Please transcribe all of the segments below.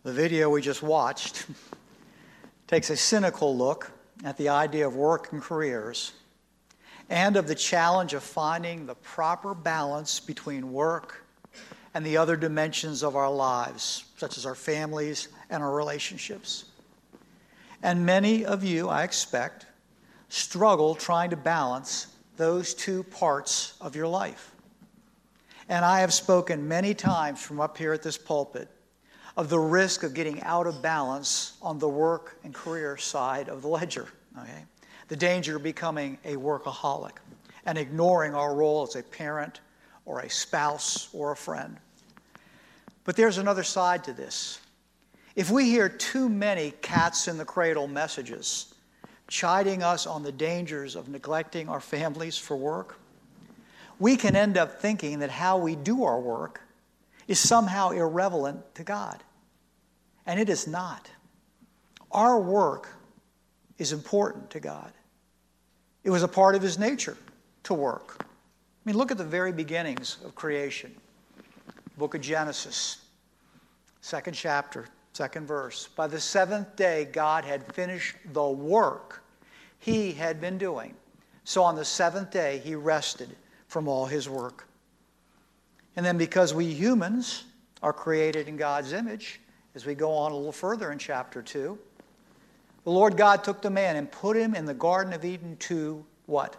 The video we just watched takes a cynical look at the idea of work and careers and of the challenge of finding the proper balance between work and the other dimensions of our lives, such as our families and our relationships. And many of you, I expect, struggle trying to balance those two parts of your life. And I have spoken many times from up here at this pulpit of the risk of getting out of balance on the work and career side of the ledger. Okay? The danger of becoming a workaholic and ignoring our role as a parent or a spouse or a friend. But there's another side to this. If we hear too many cats in the cradle messages chiding us on the dangers of neglecting our families for work, we can end up thinking that how we do our work is somehow irrelevant to God. And it is not. Our work is important to God. It was a part of His nature to work. I mean, look at the very beginnings of creation. Book of Genesis, 2nd chapter, 2nd verse. By the 7th day, God had finished the work He had been doing. So on the 7th day, He rested from all His work. And then because we humans are created in God's image, as we go on a little further in chapter 2, the Lord God took the man and put him in the Garden of Eden to what?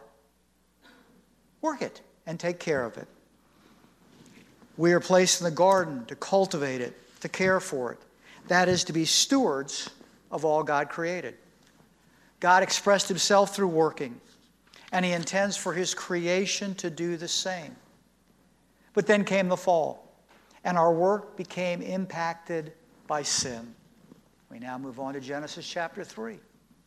Work it and take care of it. We are placed in the garden to cultivate it, to care for it. That is to be stewards of all God created. God expressed Himself through working, and He intends for His creation to do the same. But then came the fall, and our work became impacted by sin. We now move on to Genesis chapter 3.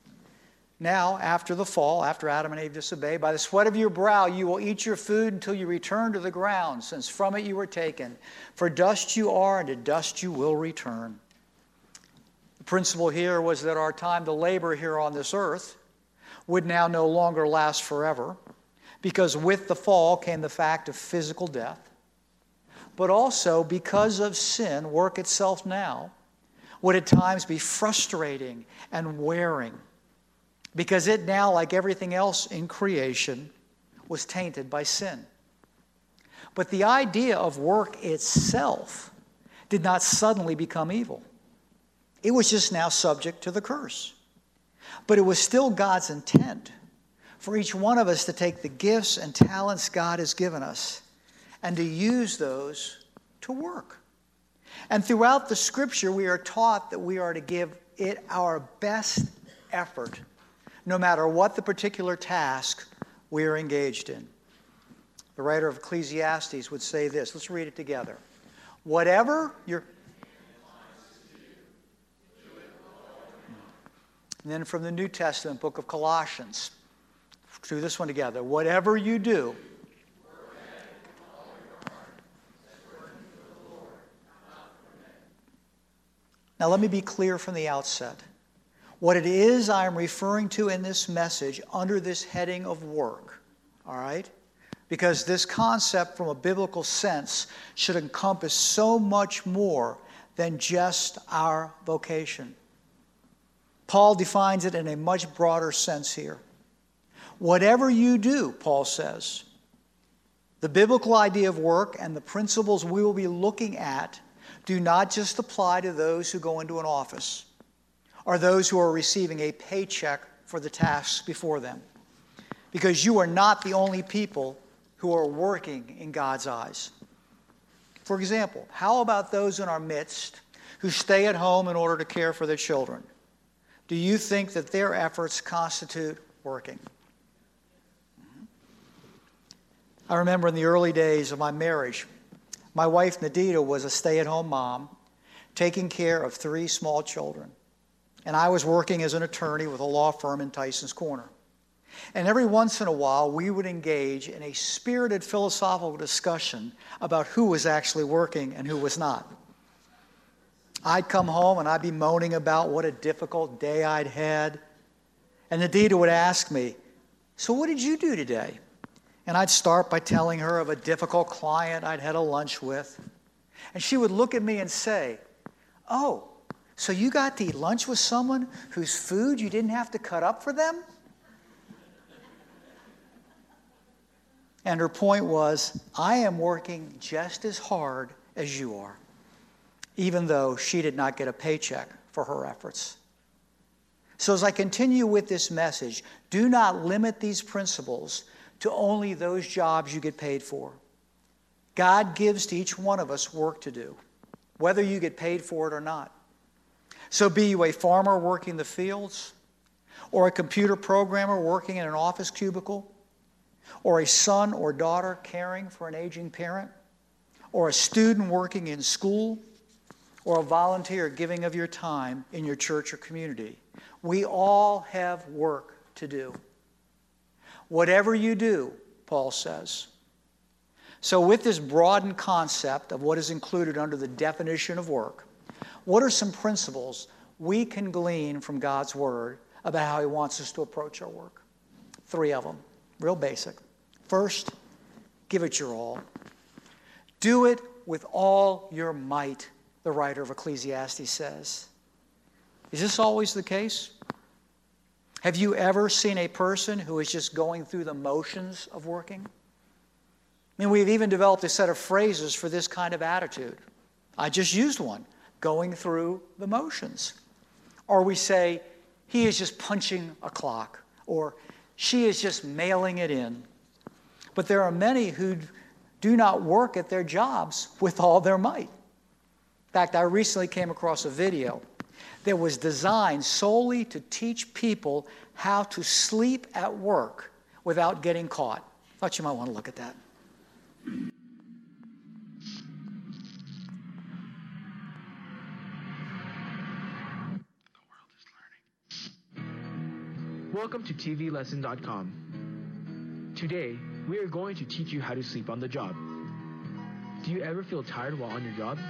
Now, after the fall, after Adam and Eve disobeyed, by the sweat of your brow you will eat your food until you return to the ground, since from it you were taken. For dust you are, and to dust you will return. The principle here was that our time to labor here on this earth would now no longer last forever, because with the fall came the fact of physical death. But also, because of sin, work itself now would at times be frustrating and wearing, because it now, like everything else in creation, was tainted by sin. But the idea of work itself did not suddenly become evil. It was just now subject to the curse. But it was still God's intent for each one of us to take the gifts and talents God has given us and to use those to work. And throughout the Scripture, we are taught that we are to give it our best effort, no matter what the particular task we are engaged in. The writer of Ecclesiastes would say this. Let's read it together. Whatever your... And then from the New Testament, book of Colossians. Let's do this one together. Whatever you do... Now let me be clear from the outset. What it is I am referring to in this message under this heading of work, all right? Because this concept from a biblical sense should encompass so much more than just our vocation. Paul defines it in a much broader sense here. Whatever you do, Paul says, the biblical idea of work and the principles we will be looking at do not just apply to those who go into an office or those who are receiving a paycheck for the tasks before them. Because you are not the only people who are working in God's eyes. For example, how about those in our midst who stay at home in order to care for their children? Do you think that their efforts constitute working? I remember in the early days of my marriage, my wife, Nadita, was a stay-at-home mom, taking care of 3 small children. And I was working as an attorney with a law firm in Tyson's Corner. And every once in a while, we would engage in a spirited philosophical discussion about who was actually working and who was not. I'd come home and I'd be moaning about what a difficult day I'd had. And Nadita would ask me, "So what did you do today?" And I'd start by telling her of a difficult client I'd had a lunch with. And she would look at me and say, "Oh, So you got to eat lunch with someone whose food you didn't have to cut up for them? And her point was, I am working just as hard as you are, even though she did not get a paycheck for her efforts. So as I continue with this message, do not limit these principles to only those jobs you get paid for. God gives to each one of us work to do, whether you get paid for it or not. So be you a farmer working the fields, or a computer programmer working in an office cubicle, or a son or daughter caring for an aging parent, or a student working in school, or a volunteer giving of your time in your church or community. We all have work to do. Whatever you do, Paul says. So with this broadened concept of what is included under the definition of work, what are some principles we can glean from God's Word about how He wants us to approach our work? 3 of them, real basic. First, give it your all. Do it with all your might, the writer of Ecclesiastes says. Is this always the case? Have you ever seen a person who is just going through the motions of working? I mean, we've even developed a set of phrases for this kind of attitude. I just used one, going through the motions. Or we say, he is just punching a clock, or she is just mailing it in. But there are many who do not work at their jobs with all their might. In fact, I recently came across a video that was designed solely to teach people how to sleep at work without getting caught. I thought you might want to look at that. Welcome to TVLesson.com. Today, we are going to teach you how to sleep on the job. Do you ever feel tired while on your job?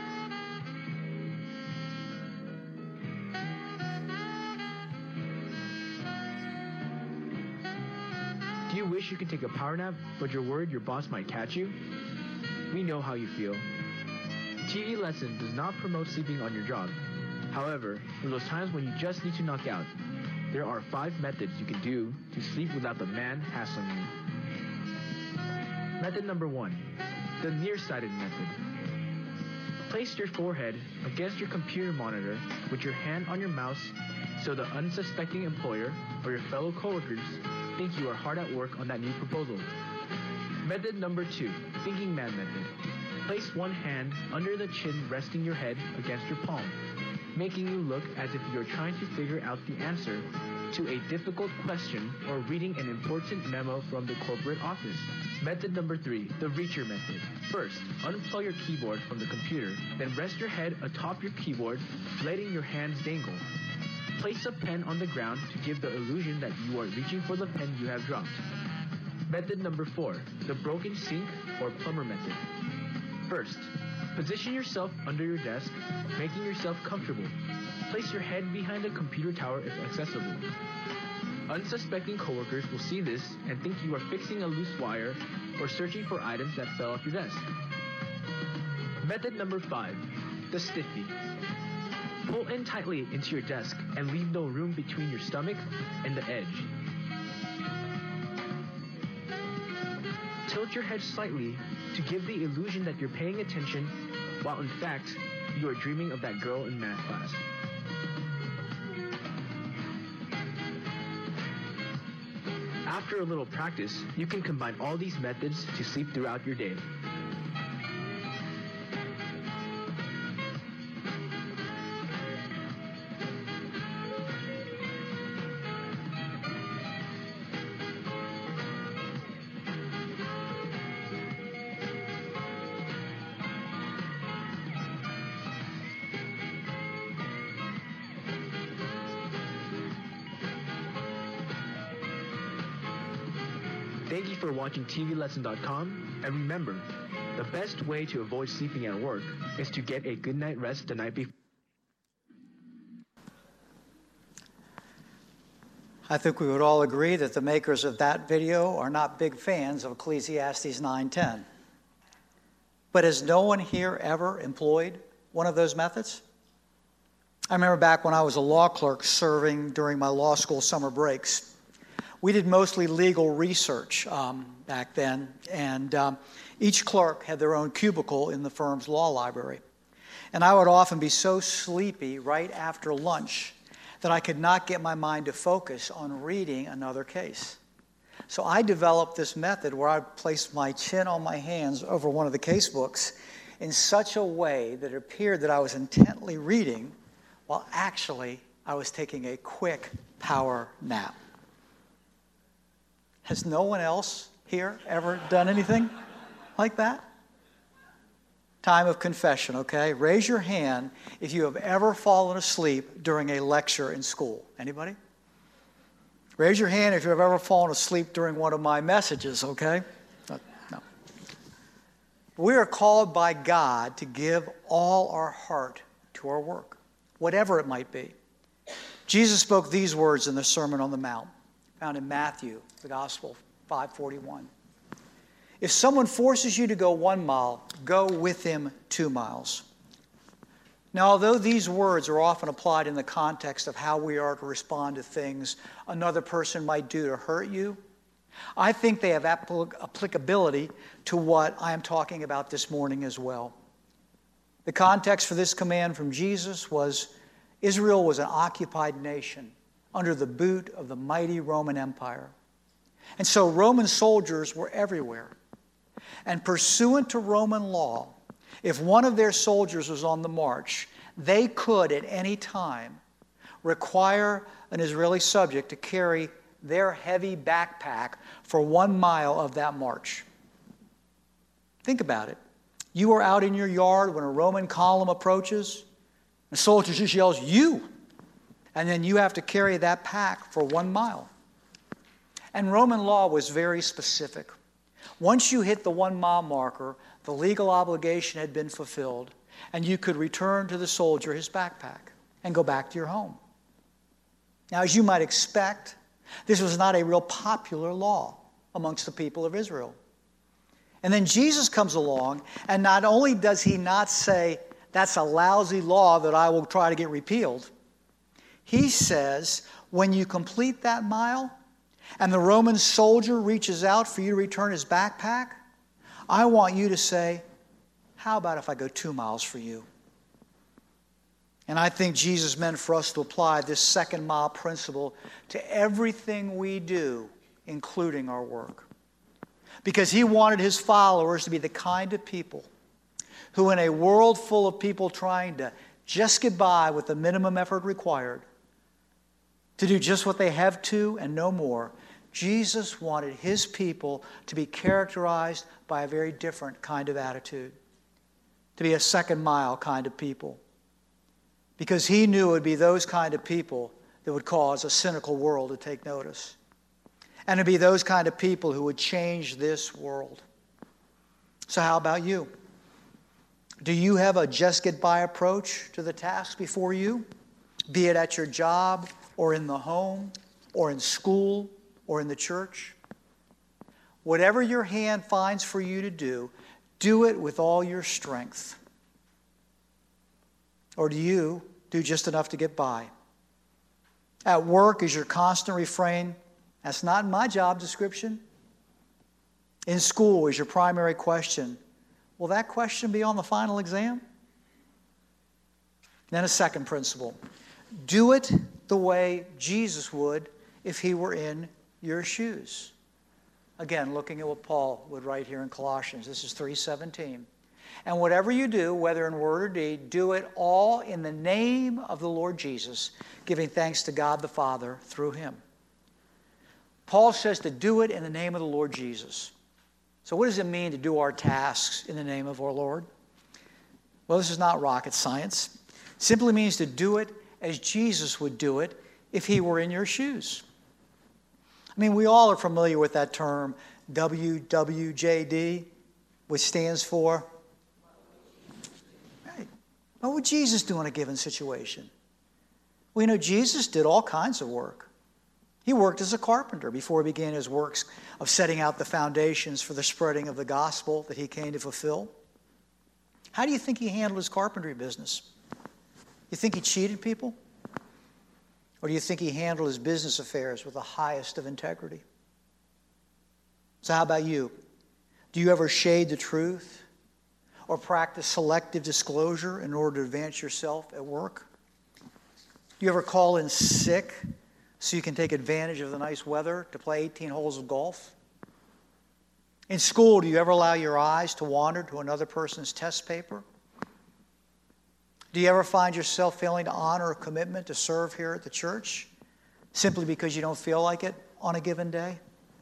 Do you wish you could take a power nap, but you're worried your boss might catch you? We know how you feel. TV Lesson does not promote sleeping on your job. However, for those times when you just need to knock out, there are 5 methods you can do to sleep without the man hassling you. Method number 1, the nearsighted method. Place your forehead against your computer monitor with your hand on your mouse so the unsuspecting employer or your fellow coworkers think you are hard at work on that new proposal. Method number 2, thinking man method. Place one hand under the chin resting your head against your palm, making you look as if you're trying to figure out the answer to a difficult question or reading an important memo from the corporate office. Method number 3, the reacher method. First, unplug your keyboard from the computer, then rest your head atop your keyboard, letting your hands dangle. Place a pen on the ground to give the illusion that you are reaching for the pen you have dropped. Method number 4, the broken sink or plumber method. First, position yourself under your desk, making yourself comfortable. Place your head behind the computer tower if accessible. Unsuspecting coworkers will see this and think you are fixing a loose wire or searching for items that fell off your desk. Method number 5, the stiffy. Pull in tightly into your desk and leave no room between your stomach and the edge. Tilt your head slightly to give the illusion that you're paying attention, while in fact, you are dreaming of that girl in math class. After a little practice, you can combine all these methods to sleep throughout your day. Thank you for watching TVLesson.com, and remember, the best way to avoid sleeping at work is to get a good night rest the night before. I think we would all agree that the makers of that video are not big fans of Ecclesiastes 9:10. But has no one here ever employed one of those methods? I remember back when I was a law clerk serving during my law school summer breaks. We did mostly legal research back then, and each clerk had their own cubicle in the firm's law library. And I would often be so sleepy right after lunch that I could not get my mind to focus on reading another case. So I developed this method where I placed my chin on my hands over one of the case books in such a way that it appeared that I was intently reading while actually I was taking a quick power nap. Has no one else here ever done anything like that? Time of confession, okay? Raise your hand if you have ever fallen asleep during a lecture in school. Anybody? Raise your hand if you have ever fallen asleep during one of my messages, okay? No. We are called by God to give all our heart to our work, whatever it might be. Jesus spoke these words in the Sermon on the Mount, found in Matthew, the Gospel, 5:41. If someone forces you to go 1 mile, go with him 2 miles. Now, although these words are often applied in the context of how we are to respond to things another person might do to hurt you, I think they have applicability to what I am talking about this morning as well. The context for this command from Jesus was Israel was an occupied nation under the boot of the mighty Roman Empire. And so Roman soldiers were everywhere. And pursuant to Roman law, if one of their soldiers was on the march, they could at any time require an Israeli subject to carry their heavy backpack for 1 mile of that march. Think about it. You are out in your yard when a Roman column approaches. The soldier just yells, "You!" And then you have to carry that pack for 1 mile. And Roman law was very specific. Once you hit the 1 mile marker, the legal obligation had been fulfilled, and you could return to the soldier his backpack and go back to your home. Now, as you might expect, this was not a real popular law amongst the people of Israel. And then Jesus comes along, and not only does he not say, "That's a lousy law that I will try to get repealed," he says, when you complete that mile, and the Roman soldier reaches out for you to return his backpack, I want you to say, "How about if I go 2 miles for you?" And I think Jesus meant for us to apply this 2nd mile principle to everything we do, including our work. Because he wanted his followers to be the kind of people who, in a world full of people trying to just get by with the minimum effort required, to do just what they have to and no more, Jesus wanted his people to be characterized by a very different kind of attitude, to be a 2nd mile kind of people. Because he knew it would be those kind of people that would cause a cynical world to take notice. And it'd be those kind of people who would change this world. So how about you? Do you have a just-get-by approach to the task before you? Be it at your job, or in the home, or in school, or in the church? Whatever your hand finds for you to do it with all your strength. Or do you do just enough to get by? At work, is your constant refrain, "That's not in my job description"? In school, is your primary question, "Will that question be on the final exam?" Then a second principle. Do it the way Jesus would if he were in your shoes. Again, looking at what Paul would write here in Colossians. This is 3:17. And whatever you do, whether in word or deed, do it all in the name of the Lord Jesus, giving thanks to God the Father through him. Paul says to do it in the name of the Lord Jesus. So what does it mean to do our tasks in the name of our Lord? Well, this is not rocket science. It simply means to do it as Jesus would do it if he were in your shoes. I mean, we all are familiar with that term, WWJD, which stands for, right, what would Jesus do in a given situation? Well, you know, Jesus did all kinds of work. He worked as a carpenter before he began his works of setting out the foundations for the spreading of the gospel that he came to fulfill. How do you think he handled his carpentry business? You You think he cheated people? Or do you think he handled his business affairs with the highest of integrity? So how about you? Do you ever shade the truth or practice selective disclosure in order to advance yourself at work? Do you ever call in sick so you can take advantage of the nice weather to play 18 holes of golf? In school, do you ever allow your eyes to wander to another person's test paper? Do you ever find yourself failing to honor a commitment to serve here at the church simply because you don't feel like it on a given day?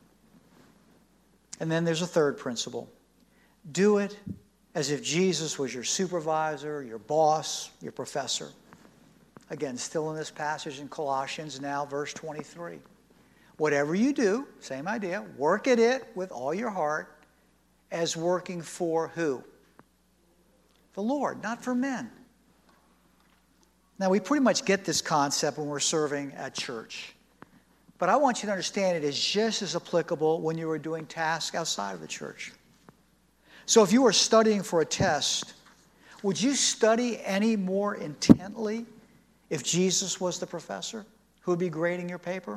And then there's a third principle. Do it as if Jesus was your supervisor, your boss, your professor. Again, still in this passage in Colossians, now verse 23. Whatever you do, same idea, work at it with all your heart as working for who? The Lord, not for men. Now, we pretty much get this concept when we're serving at church. But I want you to understand it is just as applicable when you are doing tasks outside of the church. So if you were studying for a test, would you study any more intently if Jesus was the professor who would be grading your paper?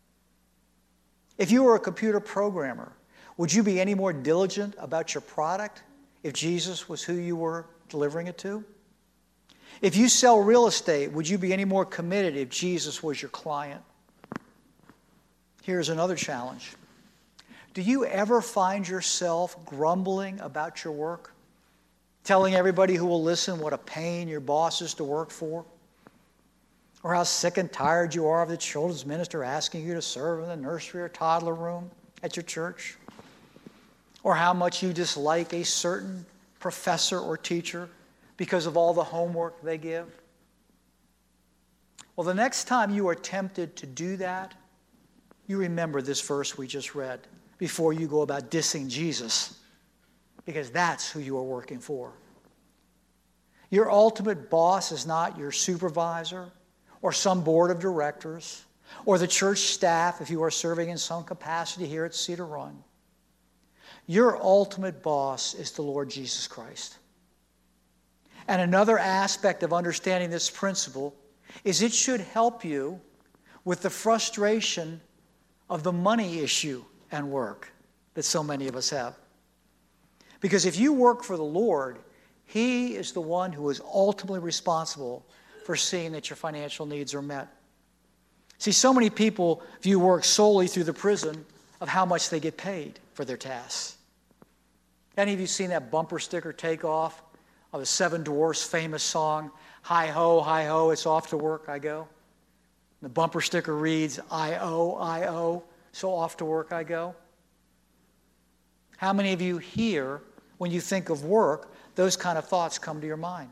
If you were a computer programmer, would you be any more diligent about your product if Jesus was who you were delivering it to? If you sell real estate, would you be any more committed if Jesus was your client? Here's another challenge. Do you ever find yourself grumbling about your work? Telling everybody who will listen what a pain your boss is to work for? Or how sick and tired you are of the children's minister asking you to serve in the nursery or toddler room at your church? Or how much you dislike a certain professor or teacher because of all the homework they give? Well, the next time you are tempted to do that, you remember this verse we just read before you go about dissing Jesus, because that's who you are working for. Your ultimate boss is not your supervisor or some board of directors or the church staff if you are serving in some capacity here at Cedar Run. Your ultimate boss is the Lord Jesus Christ. And another aspect of understanding this principle is it should help you with the frustration of the money issue and work that so many of us have. Because if you work for the Lord, He is the one who is ultimately responsible for seeing that your financial needs are met. See, so many people view work solely through the prism of how much they get paid for their tasks. Any of you seen that bumper sticker takeoff of the Seven Dwarfs' famous song, hi ho, it's off to work I go? The bumper sticker reads, I owe, so off to work I go. How many of you here, when you think of work, those kind of thoughts come to your mind?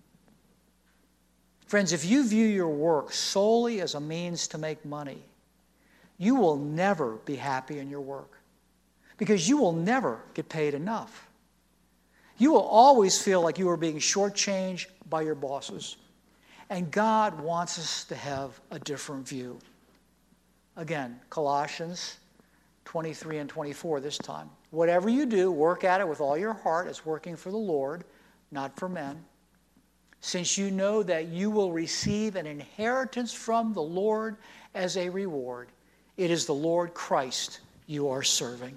Friends, if you view your work solely as a means to make money, you will never be happy in your work because you will never get paid enough. You will always feel like you are being shortchanged by your bosses. And God wants us to have a different view. Again, Colossians 23 and 24 this time. Whatever you do, work at it with all your heart as working for the Lord, not for men, since you know that you will receive an inheritance from the Lord as a reward. It is the Lord Christ you are serving.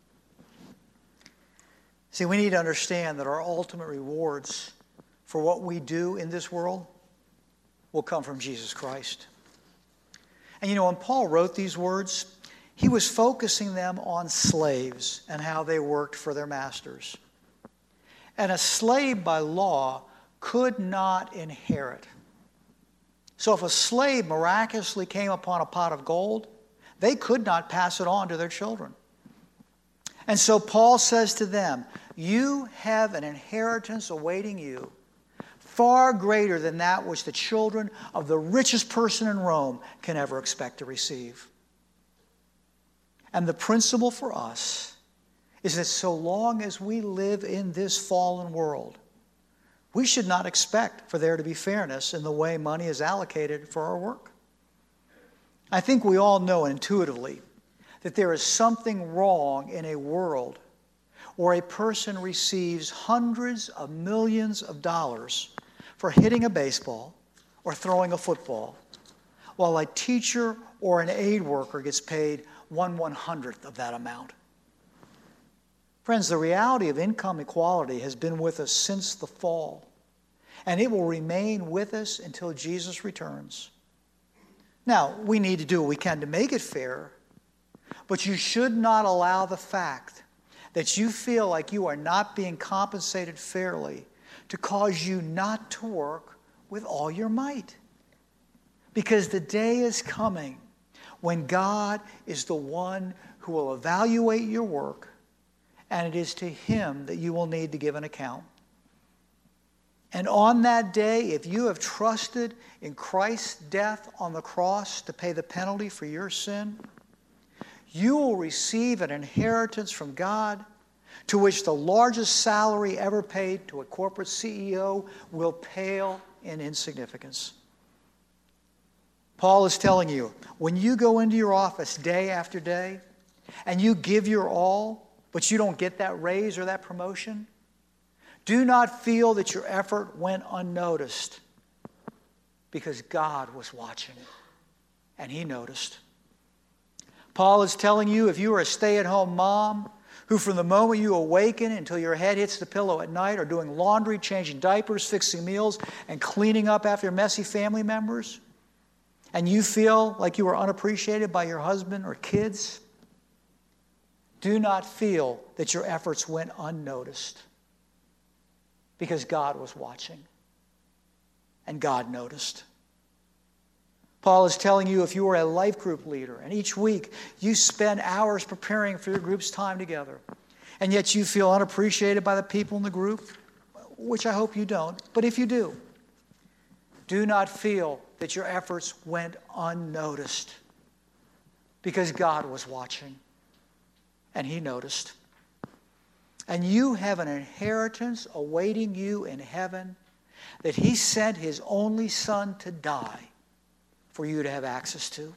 See, we need to understand that our ultimate rewards for what we do in this world will come from Jesus Christ. And you know, when Paul wrote these words, he was focusing them on slaves and how they worked for their masters. And a slave by law could not inherit. So if a slave miraculously came upon a pot of gold, they could not pass it on to their children. And so Paul says to them, you have an inheritance awaiting you, far greater than that which the children of the richest person in Rome can ever expect to receive. And the principle for us is that so long as we live in this fallen world, we should not expect for there to be fairness in the way money is allocated for our work. I think we all know intuitively that there is something wrong in a world where a person receives hundreds of millions of dollars for hitting a baseball, or throwing a football, while a teacher or an aid worker gets paid 1/100th of that amount. Friends, the reality of income equality has been with us since the fall, and it will remain with us until Jesus returns. Now, we need to do what we can to make it fair, but you should not allow the fact that you feel like you are not being compensated fairly to cause you not to work with all your might. Because the day is coming when God is the one who will evaluate your work, and it is to Him that you will need to give an account. And on that day, if you have trusted in Christ's death on the cross to pay the penalty for your sin, you will receive an inheritance from God to which the largest salary ever paid to a corporate CEO will pale in insignificance. Paul is telling you, when you go into your office day after day and you give your all, but you don't get that raise or that promotion, do not feel that your effort went unnoticed, because God was watching and He noticed. Paul is telling you, if you are a stay-at-home mom who from the moment you awaken until your head hits the pillow at night are doing laundry, changing diapers, fixing meals, and cleaning up after messy family members, and you feel like you are unappreciated by your husband or kids, do not feel that your efforts went unnoticed, because God was watching and God noticed. Paul is telling you, if you are a life group leader and each week you spend hours preparing for your group's time together, and yet you feel unappreciated by the people in the group, which I hope you don't, but if you do not feel that your efforts went unnoticed, because God was watching and He noticed. And you have an inheritance awaiting you in heaven that He sent His only Son to die for you to have access to.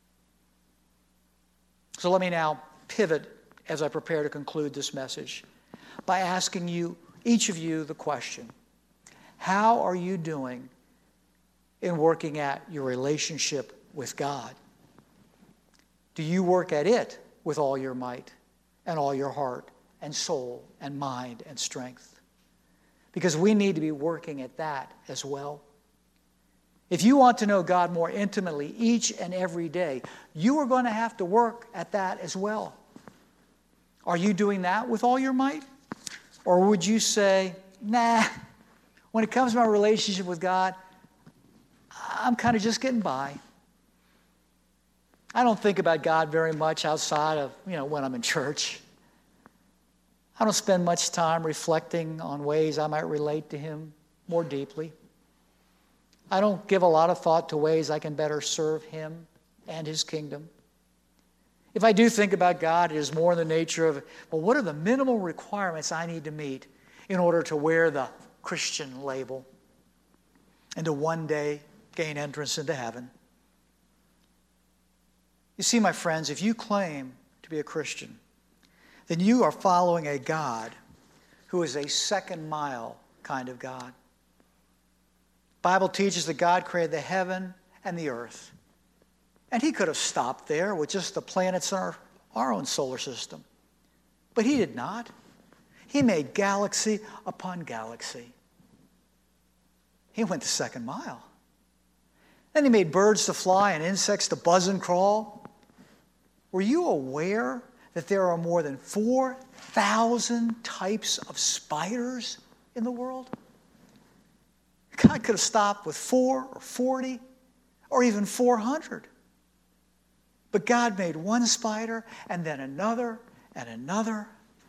So let me now pivot as I prepare to conclude this message by asking you, each of you, the question: how are you doing in working at your relationship with God? Do you work at it with all your might and all your heart and soul and mind and strength? Because we need to be working at that as well. If you want to know God more intimately each and every day, you are going to have to work at that as well. Are you doing that with all your might? Or would you say, nah, when it comes to my relationship with God, I'm kind of just getting by. I don't think about God very much outside of, when I'm in church. I don't spend much time reflecting on ways I might relate to Him more deeply. I don't give a lot of thought to ways I can better serve Him and His kingdom. If I do think about God, it is more in the nature of, what are the minimal requirements I need to meet in order to wear the Christian label and to one day gain entrance into heaven? You see, my friends, if you claim to be a Christian, then you are following a God who is a second mile kind of God. The Bible teaches that God created the heaven and the earth. And He could have stopped there with just the planets in our own solar system. But He did not. He made galaxy upon galaxy. He went the second mile. Then He made birds to fly and insects to buzz and crawl. Were you aware that there are more than 4,000 types of spiders in the world? God could have stopped with 4 or 40 or even 400. But God made one spider and then another and another.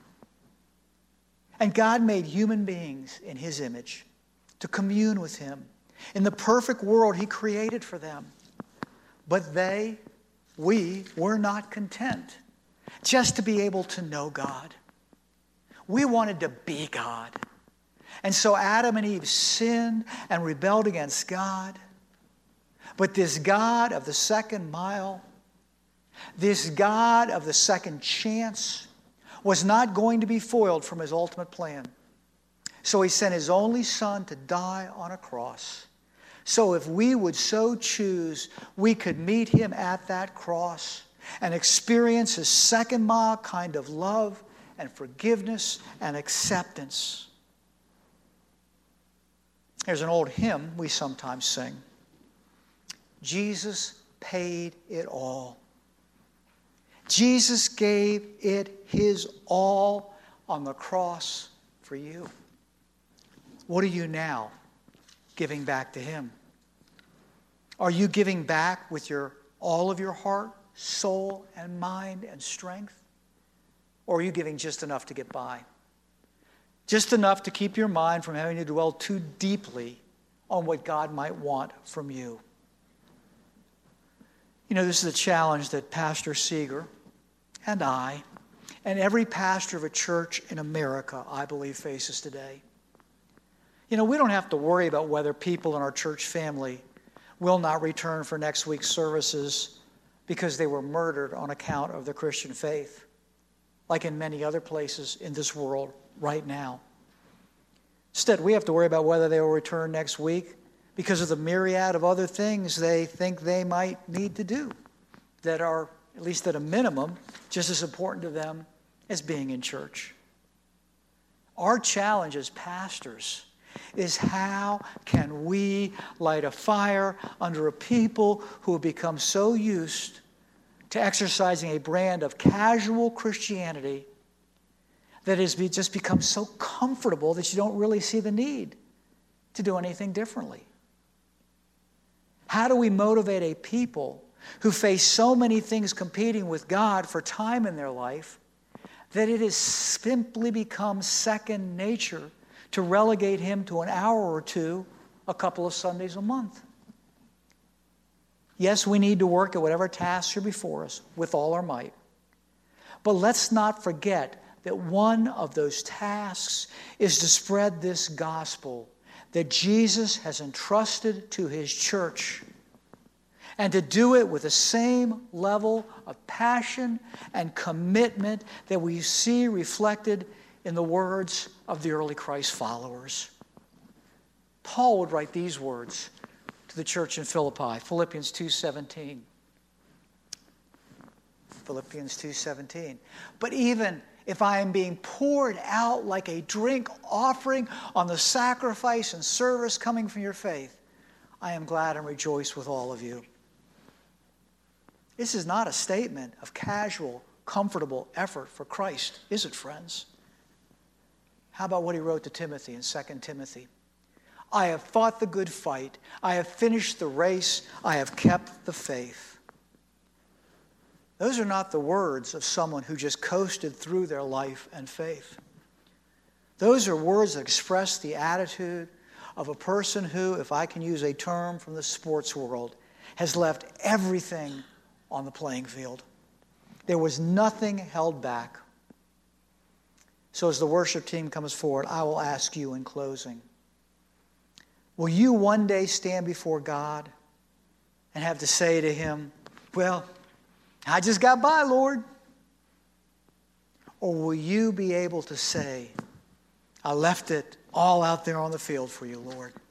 And God made human beings in His image to commune with Him in the perfect world He created for them. But we were not content just to be able to know God. We wanted to be God. And so Adam and Eve sinned and rebelled against God. But this God of the second mile, this God of the second chance, was not going to be foiled from His ultimate plan. So He sent His only Son to die on a cross So if we would so choose, we could meet him at that cross and experience his second mile kind of love and forgiveness and acceptance. There's an old hymn we sometimes sing. Jesus paid it all. Jesus gave it his all on the cross for you. What are you now giving back to him? Are you giving back with all of your heart, soul, and mind and strength? Or are you giving just enough to get by? Just enough to keep your mind from having to dwell too deeply on what God might want from you. You know, this is a challenge that Pastor Seeger and I, and every pastor of a church in America, I believe, faces today. You know, we don't have to worry about whether people in our church family will not return for next week's services because they were murdered on account of their Christian faith, like in many other places in this world right now. Instead, we have to worry about whether they will return next week because of the myriad of other things they think they might need to do that are, at least at a minimum, just as important to them as being in church. Our challenge as pastors is how can we light a fire under a people who have become so used to exercising a brand of casual Christianity that has just become so comfortable that you don't really see the need to do anything differently. How do we motivate a people who face so many things competing with God for time in their life that it has simply become second nature to relegate him to an hour or two a couple of Sundays a month? Yes, we need to work at whatever tasks are before us with all our might. But let's not forget that one of those tasks is to spread this gospel that Jesus has entrusted to his church, and to do it with the same level of passion and commitment that we see reflected in the words of the early Christ followers. Paul would write these words to the church in Philippi, Philippians 2:17. Philippians 2:17. But even if I am being poured out like a drink offering on the sacrifice and service coming from your faith, I am glad and rejoice with all of you. This is not a statement of casual, comfortable effort for Christ, is it, friends? How about what he wrote to Timothy in 2 Timothy? I have fought the good fight. I have finished the race. I have kept the faith. Those are not the words of someone who just coasted through their life and faith. Those are words that express the attitude of a person who, if I can use a term from the sports world, has left everything on the playing field. There was nothing held back. So as the worship team comes forward, I will ask you in closing, will you one day stand before God and have to say to him, well, I just got by, Lord? Or will you be able to say, I left it all out there on the field for you, Lord?